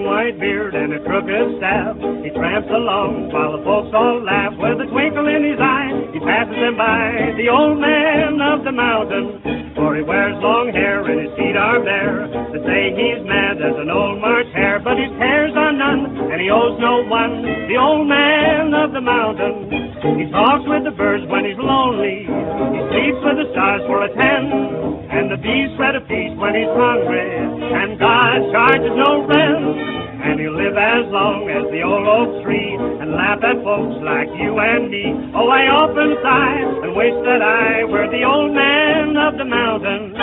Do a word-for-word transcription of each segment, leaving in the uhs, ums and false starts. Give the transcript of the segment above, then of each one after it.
long white beard and a crooked staff, he tramps along while the folks all laugh. With a twinkle in his eye, he passes them by, the old man of the mountain. For he wears long hair and his feet are bare. They say he's mad as an old March hare, but his cares are none and he owes no one. The old man of the mountain. He talks with the birds when he's lonely, he sleeps with the stars for a ten, and the bees spread a feast when he's hungry, and God charges no rent. And he'll live as long as the old oak tree, and laugh at folks like you and me. Oh, I often sigh and wish that I were the old man of the mountain.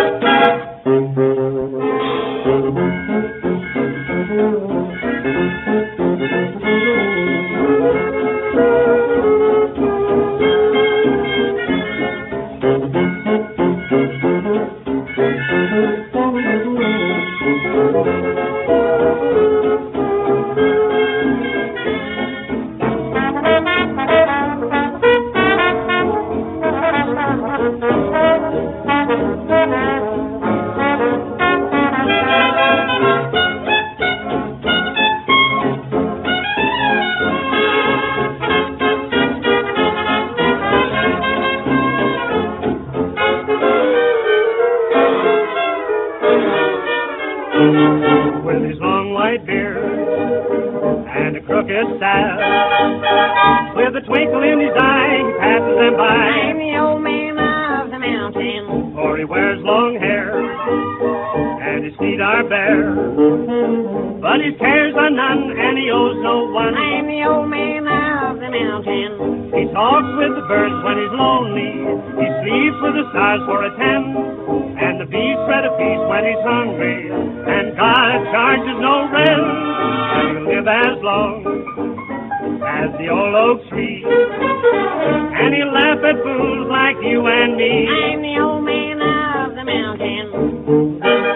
With his long white beard and a crooked staff, with a twinkle in his eye, he passes them by. I'm the old man of the mountain, For he wears long hair and his feet are bare, but his cares are none and he owes no one. I'm the old man of the mountain. He talks with the birds when he's lonely, he sleeps with the stars for a ten, and the bees spread a feast when he's hungry, and God charges no rent. And he'll live as long as the old oak tree, and he'll laugh at fools like you and me. I'm the old man of the mountain.